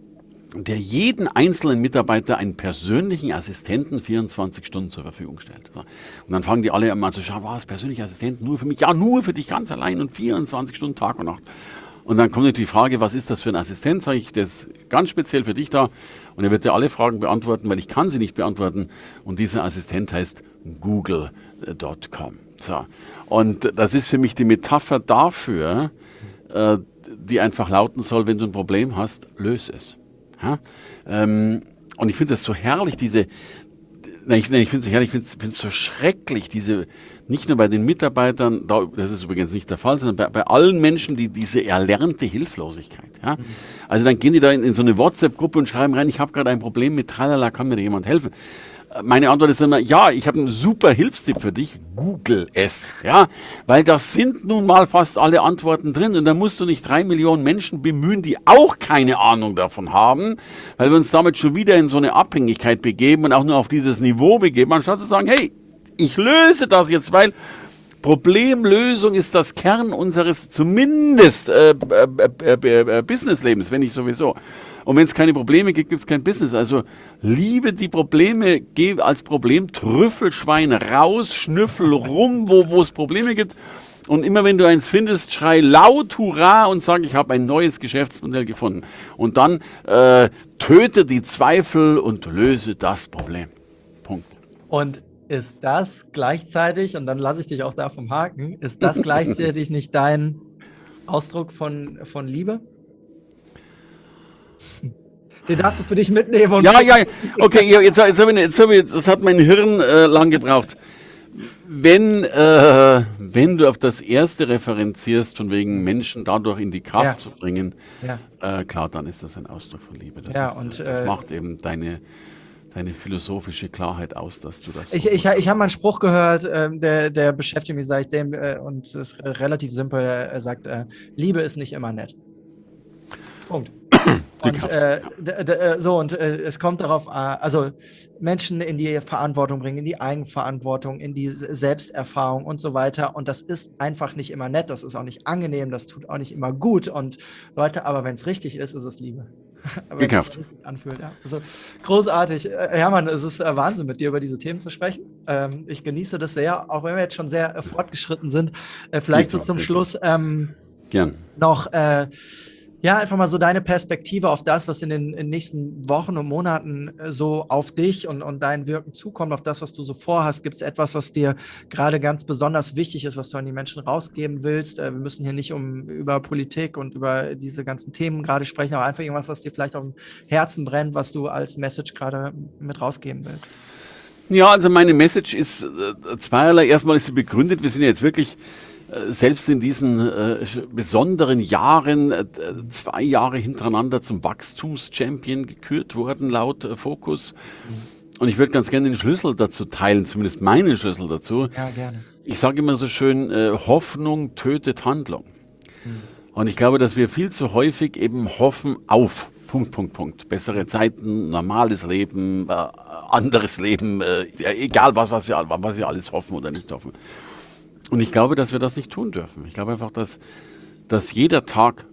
der jeden einzelnen Mitarbeiter einen persönlichen Assistenten vierundzwanzig Stunden zur Verfügung stellt. So. Und dann fangen die alle immer an zu schauen, was, persönlicher Assistent nur für mich? Ja, nur für dich ganz allein und vierundzwanzig Stunden Tag und Nacht. Und dann kommt natürlich die Frage, was ist das für ein Assistent? Sage ich, das ist ganz speziell für dich da. Und er wird dir alle Fragen beantworten, weil ich kann sie nicht beantworten. Und dieser Assistent heißt google Punkt com. So. Und das ist für mich die Metapher dafür, äh, die einfach lauten soll, wenn du ein Problem hast, löse es. Ja? Ähm, und ich finde das so herrlich, diese, nein, ich, nein, ich finde es so herrlich, ich finde es so schrecklich, diese, nicht nur bei den Mitarbeitern, da, das ist übrigens nicht der Fall, sondern bei, bei allen Menschen, die diese erlernte Hilflosigkeit. Ja? Mhm. Also dann gehen die da in, in so eine WhatsApp-Gruppe und schreiben rein, ich habe gerade ein Problem mit Tralala, kann mir da jemand helfen? Meine Antwort ist immer, ja, ich habe einen super Hilfstipp für dich, google es, ja, weil da sind nun mal fast alle Antworten drin und da musst du nicht drei Millionen Menschen bemühen, die auch keine Ahnung davon haben, weil wir uns damit schon wieder in so eine Abhängigkeit begeben und auch nur auf dieses Niveau begeben, anstatt zu sagen, hey, ich löse das jetzt, weil Problemlösung ist das Kern unseres zumindest äh, äh, äh, äh, Businesslebens, wenn nicht sowieso. Und wenn es keine Probleme gibt, gibt es kein Business. Also liebe die Probleme, geh als Problem Trüffelschwein raus, schnüffel rum, wo es Probleme gibt. Und immer wenn du eins findest, schrei laut Hurra und sag, ich habe ein neues Geschäftsmodell gefunden. Und dann äh, töte die Zweifel und löse das Problem. Punkt. Und ist das gleichzeitig, und dann lasse ich dich auch da vom Haken, ist das gleichzeitig nicht dein Ausdruck von, von Liebe? Den darfst du für dich mitnehmen. Und ja, ja, okay, jetzt, jetzt, hab ich, jetzt, hab ich, das hat mein Hirn äh, lang gebraucht. Wenn, äh, wenn du auf das erste referenzierst, von wegen Menschen dadurch in die Kraft ja. zu bringen, ja. äh, klar, dann ist das ein Ausdruck von Liebe. Das, ja, ist, und, das äh, macht eben deine, deine philosophische Klarheit aus, dass du das so Ich, ich, ich habe mal einen Spruch gehört, äh, der, der beschäftigt mich seitdem, äh, und es ist relativ simpel. Er sagt, äh, Liebe ist nicht immer nett. Punkt. Und äh, d- d- so, und äh, es kommt darauf, äh, also Menschen in die Verantwortung bringen, in die Eigenverantwortung, in die Selbsterfahrung und so weiter. Und das ist einfach nicht immer nett, das ist auch nicht angenehm, das tut auch nicht immer gut. Und Leute, aber wenn es richtig ist, ist es Liebe. Gekauft. Anfühlt, ja. Also großartig. Äh, Hermann, es ist äh, Wahnsinn, mit dir über diese Themen zu sprechen. Ähm, ich genieße das sehr, auch wenn wir jetzt schon sehr äh, fortgeschritten sind. Äh, vielleicht so zum Schluss ähm, Gern. noch äh, ja, einfach mal so deine Perspektive auf das, was in den, in den nächsten Wochen und Monaten so auf dich und, und dein Wirken zukommt, auf das, was du so vorhast. Gibt es etwas, was dir gerade ganz besonders wichtig ist, was du an die Menschen rausgeben willst? Wir müssen hier nicht um über Politik und über diese ganzen Themen gerade sprechen, aber einfach irgendwas, was dir vielleicht auf dem Herzen brennt, was du als Message gerade mit rausgeben willst. Ja, also meine Message ist äh, zweierlei. Erstmal ist sie begründet. Wir sind ja jetzt wirklich selbst in diesen äh, besonderen Jahren, äh, zwei Jahre hintereinander zum Wachstumschampion gekürt worden, laut äh, Focus. Mhm. Und ich würde ganz gerne den Schlüssel dazu teilen, zumindest meinen Schlüssel dazu. Ja, gerne. Ich sage immer so schön, äh, Hoffnung tötet Handlung. Mhm. Und ich glaube, dass wir viel zu häufig eben hoffen auf Punkt, Punkt, Punkt. Bessere Zeiten, normales Leben, äh, anderes Leben, äh, egal was, was wir, was wir alles hoffen oder nicht hoffen. Und ich glaube, dass wir das nicht tun dürfen. Ich glaube einfach, dass, dass jeder Tag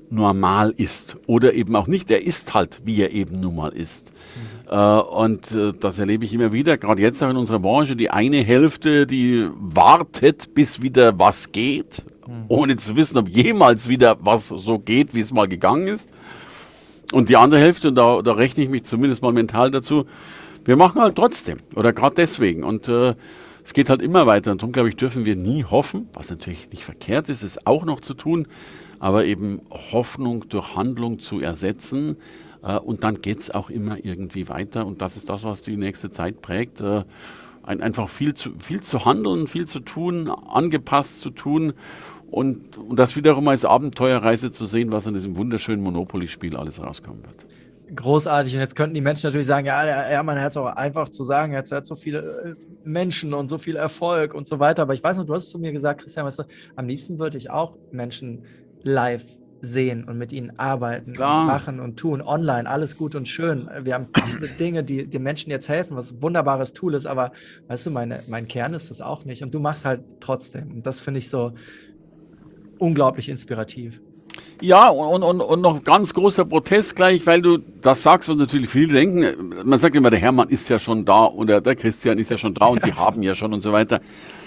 normal ist oder eben auch nicht. Er ist halt, wie er eben nun mal ist. Mhm. Äh, und äh, das erlebe ich immer wieder, gerade jetzt auch in unserer Branche. Die eine Hälfte, die wartet, bis wieder was geht, mhm. ohne zu wissen, ob jemals wieder was so geht, wie es mal gegangen ist. Und die andere Hälfte, und da, da rechne ich mich zumindest mal mental dazu, wir machen halt trotzdem oder gerade deswegen. Und äh, es geht halt immer weiter. Und darum, glaube ich, dürfen wir nie hoffen, was natürlich nicht verkehrt ist, es auch noch zu tun, aber eben Hoffnung durch Handlung zu ersetzen. Äh, und dann geht es auch immer irgendwie weiter. Und das ist das, was die nächste Zeit prägt. Äh, ein, einfach viel zu, viel zu handeln, viel zu tun, angepasst zu tun. Und, und das wiederum als Abenteuerreise zu sehen, was in diesem wunderschönen Monopoly-Spiel alles rauskommen wird. Großartig. Und jetzt könnten die Menschen natürlich sagen, ja, der Hermann hat es auch einfach zu sagen, er hat so viele Menschen und so viel Erfolg und so weiter. Aber ich weiß noch, du hast zu mir gesagt, Christian, weißt du, am liebsten würde ich auch Menschen live sehen und mit ihnen arbeiten, Klar. Und machen und tun, online, alles gut und schön. Wir haben viele Dinge, die den Menschen jetzt helfen, was ein wunderbares Tool ist, aber weißt du, meine, mein Kern ist das auch nicht. Und du machst halt trotzdem. Und das finde ich so unglaublich inspirativ. Ja, und, und, und noch ganz großer Protest gleich, weil du das sagst, was natürlich viele denken. Man sagt immer, der Hermann ist ja schon da oder der Christian ist ja schon da und die haben ja schon und so weiter.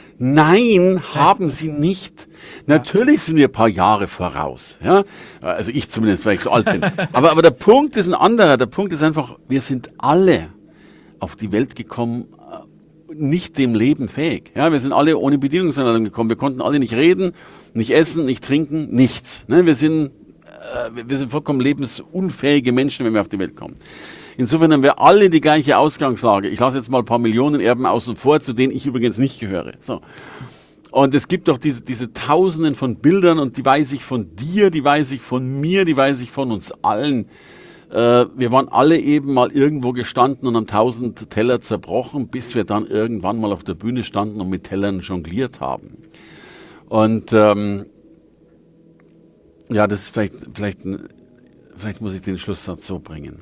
Nein, haben sie nicht. Natürlich sind wir ein paar Jahre voraus. Ja? Also ich zumindest, weil ich so alt bin. Aber, aber der Punkt ist ein anderer. Der Punkt ist einfach, wir sind alle auf die Welt gekommen, nicht dem Leben fähig. Ja, wir sind alle ohne Bedienungsanleitung gekommen. Wir konnten alle nicht reden, nicht essen, nicht trinken, nichts. Ne? Wir sind, äh, wir sind vollkommen lebensunfähige Menschen, wenn wir auf die Welt kommen. Insofern haben wir alle die gleiche Ausgangslage. Ich lasse jetzt mal ein paar Millionen Erben außen vor, zu denen ich übrigens nicht gehöre. So. Und es gibt doch diese, diese Tausenden von Bildern und die weiß ich von dir, die weiß ich von mir, die weiß ich von uns allen. Äh, wir waren alle eben mal irgendwo gestanden und haben tausend Teller zerbrochen, bis wir dann irgendwann mal auf der Bühne standen und mit Tellern jongliert haben. Und ähm, ja, das ist vielleicht, vielleicht, vielleicht muss ich den Schlusssatz so bringen.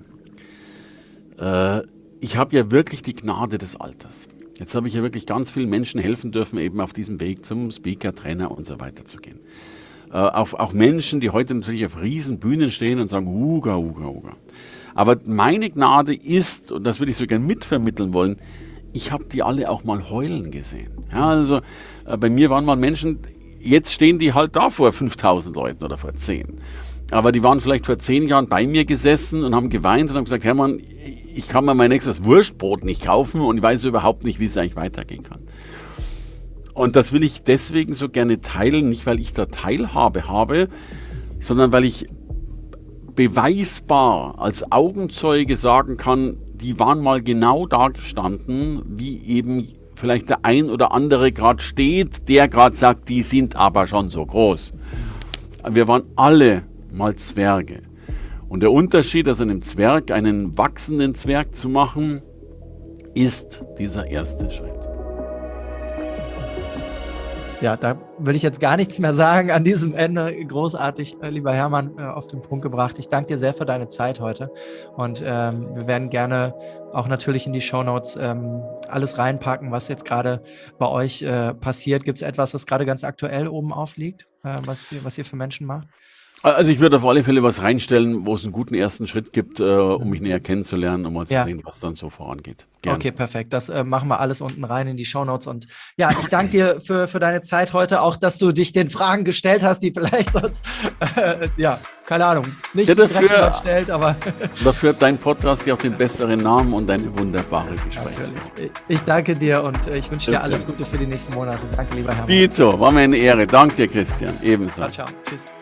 Äh, ich habe ja wirklich die Gnade des Alters. Jetzt habe ich ja wirklich ganz vielen Menschen helfen dürfen, eben auf diesem Weg zum Speaker, Trainer und so weiter zu gehen. Äh, auch, auch Menschen, die heute natürlich auf riesen Bühnen stehen und sagen, Uga, Uga, Uga. Aber meine Gnade ist, und das würde ich so gerne mitvermitteln wollen, ich habe die alle auch mal heulen gesehen. Ja, also äh, bei mir waren mal Menschen, jetzt stehen die halt da vor fünftausend Leuten oder vor zehn. Aber die waren vielleicht vor zehn Jahren bei mir gesessen und haben geweint und haben gesagt, Hermann, ich kann mir mein nächstes Wurstbrot nicht kaufen und ich weiß überhaupt nicht, wie es eigentlich weitergehen kann. Und das will ich deswegen so gerne teilen, nicht weil ich da Teilhabe habe, sondern weil ich beweisbar als Augenzeuge sagen kann, die waren mal genau da gestanden, wie eben vielleicht der ein oder andere gerade steht, der gerade sagt, die sind aber schon so groß. Wir waren alle mal Zwerge. Und der Unterschied, aus einem Zwerg einen wachsenden Zwerg zu machen, ist dieser erste Schritt. Ja, da will ich jetzt gar nichts mehr sagen an diesem Ende. Großartig, äh, lieber Hermann, äh, auf den Punkt gebracht. Ich danke dir sehr für deine Zeit heute und ähm, wir werden gerne auch natürlich in die Shownotes ähm, alles reinpacken, was jetzt gerade bei euch äh, passiert. Gibt es etwas, das gerade ganz aktuell oben aufliegt, äh, was, ihr, was ihr für Menschen macht? Also ich würde auf alle Fälle was reinstellen, wo es einen guten ersten Schritt gibt, äh, um mich näher kennenzulernen, um mal zu Ja. sehen, was dann so vorangeht. Gerne. Okay, perfekt. Das äh, machen wir alles unten rein in die Shownotes. Und ja, ich danke dir für, für deine Zeit heute, auch dass du dich den Fragen gestellt hast, die vielleicht sonst, äh, ja, keine Ahnung, nicht Ja, direkt dafür- jemand stellt, aber Dafür hat dein Podcast ja auch den besseren Namen und eine wunderbare Gesprächsführung. natürlich. Ich danke dir und äh, ich wünsche dir Bis alles dann. Gute für die nächsten Monate. Danke, lieber Hermann. Dito, war mir eine Ehre. Danke dir, Christian. Ebenso. Ciao, ciao. Tschüss.